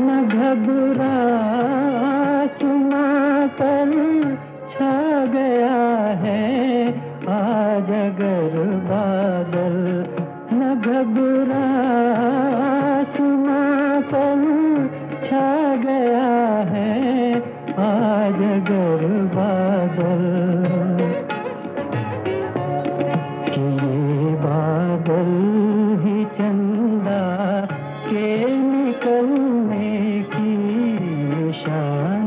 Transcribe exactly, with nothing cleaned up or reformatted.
न घबरा सुना कर छा गया है आज अगर बादल, न घबरा सुना कर छा गया है आज अगर बादल। कि ये बादल ही चंदा के निकलने की निशानी